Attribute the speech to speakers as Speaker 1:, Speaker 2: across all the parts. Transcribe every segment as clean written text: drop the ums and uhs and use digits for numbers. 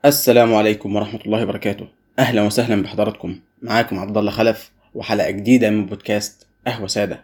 Speaker 1: السلام عليكم ورحمة الله وبركاته. أهلا وسهلا بحضراتكم. معاكم عبد الله خلف وحلقة جديدة من بودكاست قهوة سادة.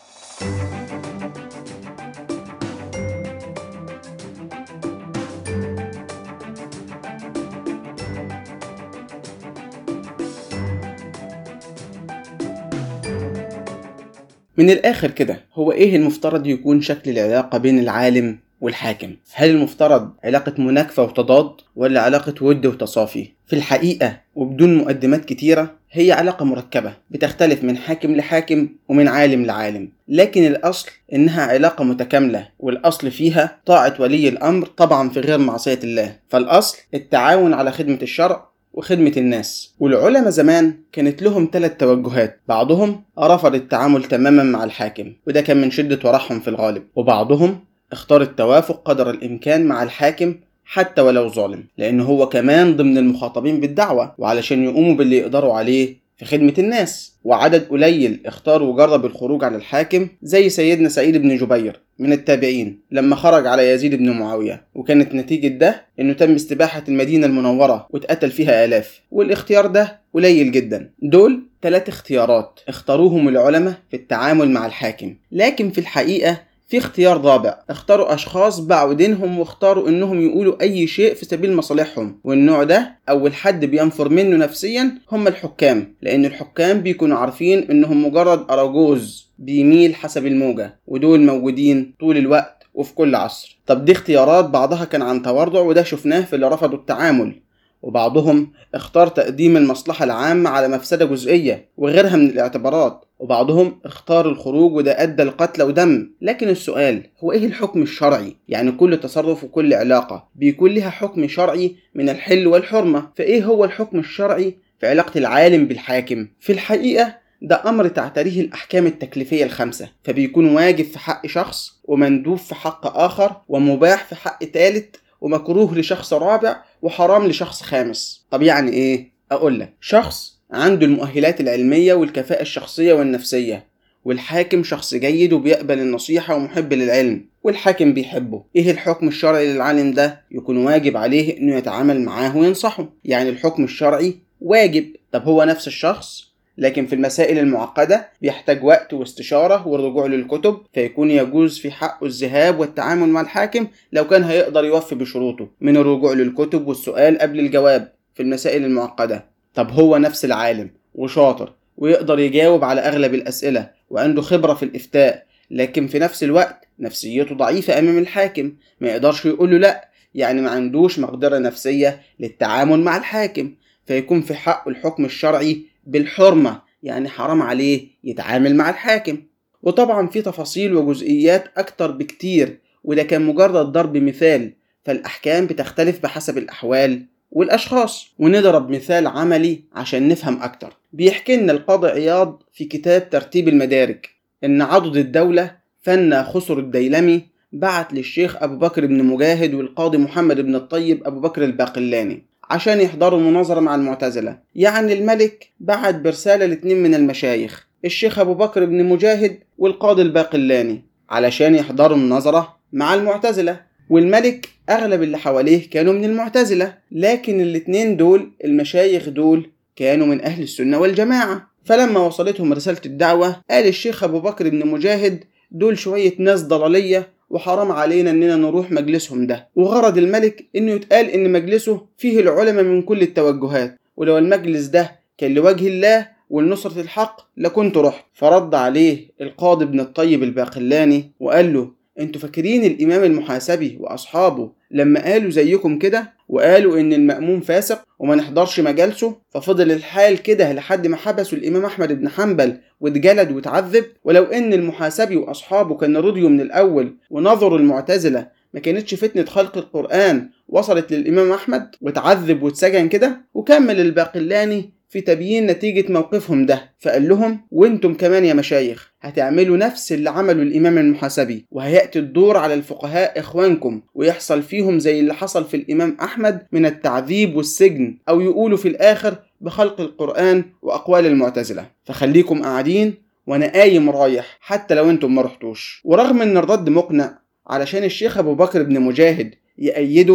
Speaker 1: من الآخر كده، هو إيه المفترض يكون شكل العلاقة بين العالم والحاكم؟ هل المفترض علاقة مناكفة وتضاد ولا علاقة ود وتصافي؟ في الحقيقة وبدون مقدمات كتيرة، هي علاقة مركبة بتختلف من حاكم لحاكم ومن عالم لعالم، لكن الأصل إنها علاقة متكاملة، والأصل فيها طاعة ولي الأمر طبعا في غير معصية الله. فالأصل التعاون على خدمة الشرع وخدمة الناس. والعلماء زمان كانت لهم 3 توجهات: بعضهم رفض التعامل تماما مع الحاكم، وده كان من شدة ورعهم في الغالب، وبعضهم اختار التوافق قدر الإمكان مع الحاكم حتى ولو ظالم، لأن هو كمان ضمن المخاطبين بالدعوة، وعلشان يقوموا باللي يقدروا عليه في خدمة الناس. وعدد قليل اختار وجرب الخروج على الحاكم، زي سيدنا سعيد بن جبير من التابعين لما خرج على يزيد بن معاوية، وكانت نتيجة ده انه تم استباحة المدينة المنورة واتقتل فيها آلاف. والاختيار ده قليل جدا. دول 3 اختيارات اختاروهم العلماء في التعامل مع الحاكم، لكن في الحقيقة في اختيار رابع. اختاروا اشخاص باعوا دينهم واختاروا انهم يقولوا اي شيء في سبيل مصالحهم، والنوع ده اول حد بينفر منه نفسيا هم الحكام، لان الحكام بيكونوا عارفين انهم مجرد اراجوز بيميل حسب الموجة، ودول موجودين طول الوقت وفي كل عصر. طب دي اختيارات بعضها كان عن تورع، وده شفناه في اللي رفضوا التعامل، وبعضهم اختار تقديم المصلحة العامة على مفسدة جزئية وغيرها من الاعتبارات، وبعضهم اختار الخروج وده أدى لقتل ودم. لكن السؤال هو ايه الحكم الشرعي؟ يعني كل تصرف وكل علاقة بيكون لها حكم شرعي من الحل والحرمة، فايه هو الحكم الشرعي في علاقة العالم بالحاكم؟ في الحقيقة ده أمر تعتريه الأحكام التكليفية ال5، فبيكون واجب في حق شخص ومندوب في حق آخر ومباح في حق ثالث ومكروه لشخص رابع وحرام لشخص خامس. طب يعني ايه؟ اقول لك، شخص عنده المؤهلات العلمية والكفاءة الشخصية والنفسية، والحاكم شخص جيد وبيقبل النصيحة ومحب للعلم والحاكم بيحبه، ايه الحكم الشرعي للعالم ده؟ يكون واجب عليه انه يتعامل معاه وينصحه، يعني الحكم الشرعي واجب. طب هو نفس الشخص لكن في المسائل المعقدة بيحتاج وقت واستشارة والرجوع للكتب، فيكون يجوز في حقه الذهاب والتعامل مع الحاكم لو كان هيقدر يوفي بشروطه من الرجوع للكتب والسؤال قبل الجواب في المسائل المعقدة. طب هو نفس العالم وشاطر ويقدر يجاوب على أغلب الأسئلة وعنده خبرة في الإفتاء، لكن في نفس الوقت نفسيته ضعيفة أمام الحاكم، ما يقدرش يقوله لأ، يعني ما عندوش مقدرة نفسية للتعامل مع الحاكم، فيكون في حقه الحكم الشرعي بالحرمة، يعني حرام عليه يتعامل مع الحاكم. وطبعا في تفاصيل وجزئيات أكتر بكتير، وده كان مجرد ضرب مثال، فالأحكام بتختلف بحسب الأحوال والأشخاص. ونضرب مثال عملي عشان نفهم أكتر. بيحكي لنا القاضي عياض في كتاب ترتيب المدارك إن عضد الدولة فن خسر الديلمي بعت للشيخ أبو بكر بن مجاهد والقاضي محمد بن الطيب أبو بكر الباقلاني عشان يحضروا مناظرة مع المعتزلة. يعني الملك بعت برسالة ل2 من المشايخ، الشيخ أبو بكر بن مجاهد والقاضي الباقلاني، علشان يحضروا مناظرة مع المعتزلة. والملك أغلب اللي حواليه كانوا من المعتزلة، لكن ال2 دول المشايخ دول كانوا من أهل السنة والجماعة. فلما وصلتهم رسالة الدعوة قال الشيخ أبو بكر بن مجاهد دول شوية ناس ضلالية وحرام علينا اننا نروح مجلسهم ده. وغرض الملك انه يتقال ان مجلسه فيه العلماء من كل التوجهات، ولو المجلس ده كان لوجه الله ولنصرة الحق لكنت رحت. فرد عليه القاضي ابن الطيب الباقلاني وقال له انتوا فاكرين الامام المحاسبي واصحابه لما قالوا زيكم كده وقالوا ان المأموم فاسق وما نحضرش مجالسه؟ ففضل الحال كده لحد ما حبسوا الامام احمد بن حنبل واتجلد واتعذب. ولو ان المحاسبي واصحابه كانوا رضيوا من الاول ونظروا المعتزلة، ما كانتش فتنة خلق القرآن وصلت للامام احمد واتعذب واتسجن كده. وكمل الباقلاني في تبيين نتيجة موقفهم ده، فقال لهم وانتم كمان يا مشايخ هتعملوا نفس اللي عملوا الإمام المحاسبي، وهيأتي الدور على الفقهاء إخوانكم ويحصل فيهم زي اللي حصل في الإمام أحمد من التعذيب والسجن، أو يقولوا في الآخر بخلق القرآن وأقوال المعتزلة. فخليكم قاعدين وأنا قايم رايح حتى لو انتم ما رحتوش. ورغم ان الرد مقنع علشان الشيخ أبو بكر بن مجاهد يأيده،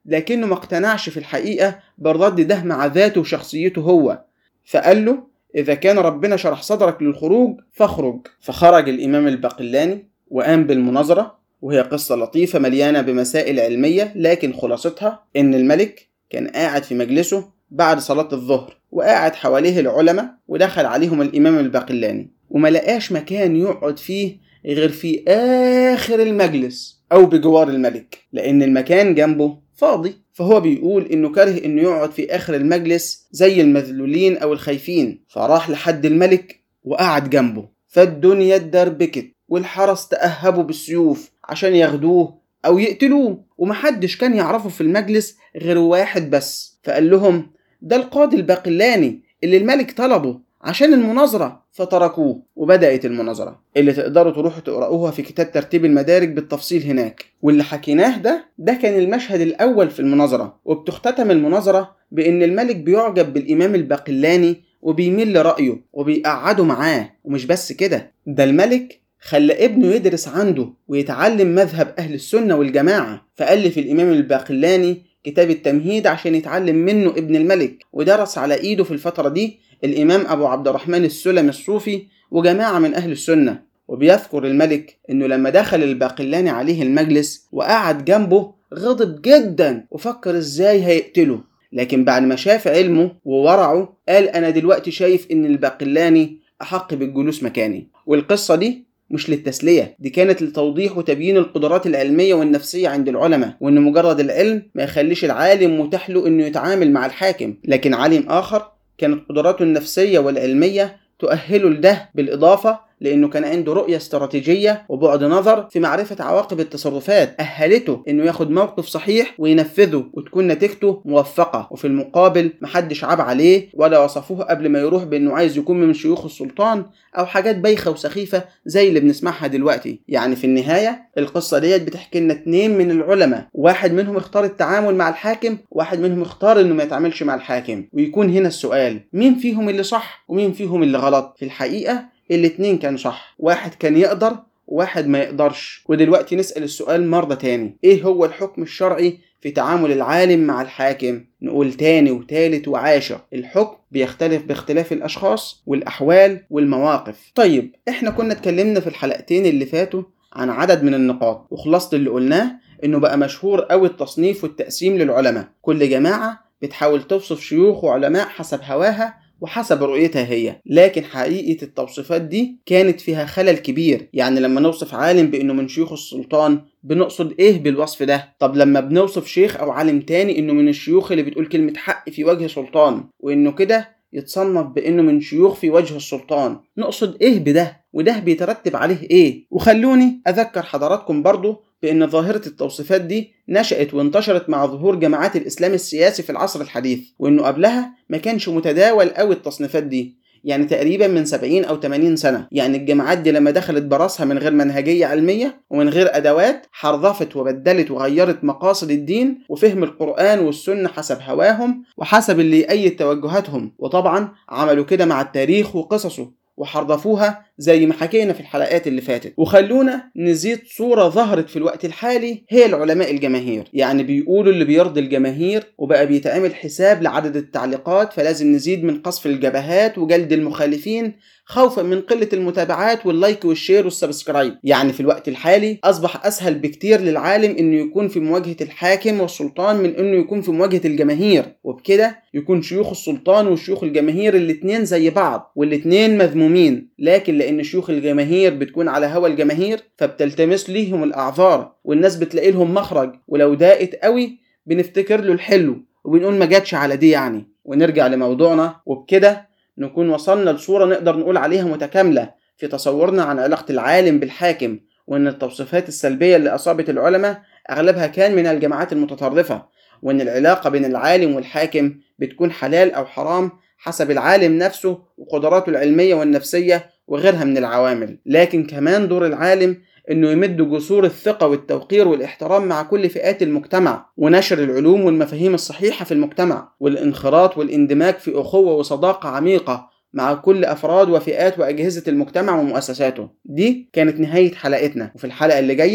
Speaker 1: لكنه ما اقتنعش في الحقيقة بالرد ده مع ذاته وشخصيته هو، فقال له إذا كان ربنا شرح صدرك للخروج فاخرج. فخرج الإمام الباقلاني وقام بالمناظرة، وهي قصة لطيفة مليانة بمسائل علمية، لكن خلاصتها إن الملك كان قاعد في مجلسه بعد صلاة الظهر، وقاعد حواليه العلماء، ودخل عليهم الإمام الباقلاني وما لقاش مكان يقعد فيه غير في آخر المجلس أو بجوار الملك، لأن المكان جنبه فاضي. فهو بيقول إنه كاره إنه يقعد في آخر المجلس زي المذلولين أو الخايفين، فراح لحد الملك وقعد جنبه. فالدنيا اتدربكت والحرس تأهبوا بالسيوف عشان ياخدوه أو يقتلوه، ومحدش كان يعرفه في المجلس غير واحد بس. فقال لهم ده القاضي الباقلاني اللي الملك طلبه عشان المناظرة، فتركوه. وبدأت المناظرة اللي تقدروا تروحوا تقرأوها في كتاب ترتيب المدارك بالتفصيل هناك. واللي حكيناه ده كان المشهد الأول في المناظرة، وبتختتم المناظرة بأن الملك بيعجب بالإمام الباقلاني وبيميل لرأيه وبيقعده معاه. ومش بس كده، ده الملك خلى ابنه يدرس عنده ويتعلم مذهب أهل السنة والجماعة، فألف الإمام الباقلاني كتاب التمهيد عشان يتعلم منه ابن الملك، ودرس على إيده في الفترة دي الإمام أبو عبد الرحمن السلمي الصوفي وجماعة من أهل السنة. وبيذكر الملك إنه لما دخل الباقلاني عليه المجلس وقعد جنبه غضب جدا وفكر إزاي هيقتله، لكن بعد ما شاف علمه وورعه قال أنا دلوقتي شايف إن الباقلاني أحق بالجلوس مكاني. والقصة دي مش للتسلية، دي كانت لتوضيح وتبيين القدرات العلمية والنفسية عند العلماء، وإن مجرد العلم ما يخليش العالم متاح له إنه يتعامل مع الحاكم، لكن عالم آخر كانت قدراته النفسية والعلمية تؤهله لده، بالإضافة لأنه كان عنده رؤية استراتيجية وبعد نظر في معرفة عواقب التصرفات أهلته إنه ياخد موقف صحيح وينفذه وتكون نتيجته موفقة. وفي المقابل محدش عاب عليه ولا وصفوه قبل ما يروح بأنه عايز يكون من شيوخ السلطان أو حاجات بايخة وسخيفة زي اللي بنسمعها دلوقتي. يعني في النهاية القصة ديت بتحكي لنا 2 من العلماء، واحد منهم اختار التعامل مع الحاكم، واحد منهم اختار إنه ما يتعاملش مع الحاكم. ويكون هنا السؤال مين فيهم اللي صح ومين فيهم اللي غلط؟ في الحقيقة الاتنين كانوا صح، واحد كان يقدر وواحد ما يقدرش. ودلوقتي نسأل السؤال مرة تاني، ايه هو الحكم الشرعي في تعامل العالم مع الحاكم؟ نقول تاني وتالت وعاشر، الحكم بيختلف باختلاف الأشخاص والأحوال والمواقف. طيب احنا كنا اتكلمنا في الحلقتين اللي فاتوا عن عدد من النقاط، وخلاصة اللي قلناه انه بقى مشهور قوي التصنيف والتقسيم للعلماء. كل جماعة بتحاول توصف شيوخ وعلماء حسب هواها وحسب رؤيتها هي، لكن حقيقة التوصيفات دي كانت فيها خلل كبير. يعني لما نوصف عالم بأنه من شيوخ السلطان بنقصد ايه بالوصف ده؟ طب لما بنوصف شيخ أو عالم تاني إنه من الشيوخ اللي بتقول كلمة حق في وجه سلطان وإنه كده يتصنف بأنه من شيوخ في وجه السلطان، نقصد ايه بده؟ وده بيترتب عليه ايه؟ وخلوني أذكر حضراتكم برضو بأن ظاهرة التوصيفات دي نشأت وانتشرت مع ظهور جماعات الإسلام السياسي في العصر الحديث، وإنه قبلها ما كانش متداول قوي التصنيفات دي، يعني تقريبا من 70 أو 80 سنة. يعني الجماعات دي لما دخلت براسها من غير منهجية علمية ومن غير أدوات، حرفت وبدلت وغيرت مقاصد الدين وفهم القرآن والسنة حسب هواهم وحسب اللي يأيد توجهاتهم. وطبعا عملوا كده مع التاريخ وقصصه وحرفوها زي ما حكينا في الحلقات اللي فاتت. وخلونا نزيد صورة ظهرت في الوقت الحالي، هي العلماء الجماهير. يعني بيقولوا اللي بيرضي الجماهير، وبقى بيتعمل حساب لعدد التعليقات، فلازم نزيد من قصف الجبهات وجلد المخالفين خوفا من قلة المتابعات واللايك والشير والسبسكرايب. يعني في الوقت الحالي أصبح أسهل بكتير للعالم إنه يكون في مواجهة الحاكم والسلطان من إنه يكون في مواجهة الجماهير، وبكده يكون شيوخ السلطان وشيوخ الجماهير الاتنين زي بعض والاتنين مذمومين. لكن لأن شيوخ الجماهير بتكون على هوى الجماهير فبتلتمس ليهم الأعذار، والناس بتلاقي لهم مخرج، ولو ضاقت قوي بنفتكر له الحلو وبنقول ما جاتش على دي يعني، ونرجع لموضوعنا. وبكده نكون وصلنا لصورة نقدر نقول عليها متكاملة في تصورنا عن علاقة العالم بالحاكم، وأن التوصيفات السلبية اللي أصابت العلماء أغلبها كان من الجماعات المتطرفة، وأن العلاقة بين العالم والحاكم بتكون حلال أو حرام حسب العالم نفسه وقدراته العلمية والنفسية وغيرها من العوامل. لكن كمان دور العالم انه يمد جسور الثقة والتوقير والاحترام مع كل فئات المجتمع، ونشر العلوم والمفاهيم الصحيحة في المجتمع، والانخراط والاندماج في أخوة وصداقة عميقة مع كل أفراد وفئات وأجهزة المجتمع ومؤسساته. دي كانت نهاية حلقتنا، وفي الحلقة اللي جاية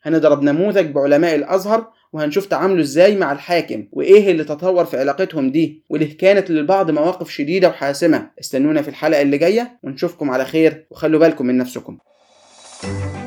Speaker 1: هنضرب نموذج بعلماء الأزهر وهنشوف تعاملوا ازاي مع الحاكم وايه اللي تطور في علاقتهم دي، وليه كانت للبعض مواقف شديدة وحاسمة. استنونا في الحلقة اللي جاية ونشوفكم على خير، وخلوا بالكم من نفسكم.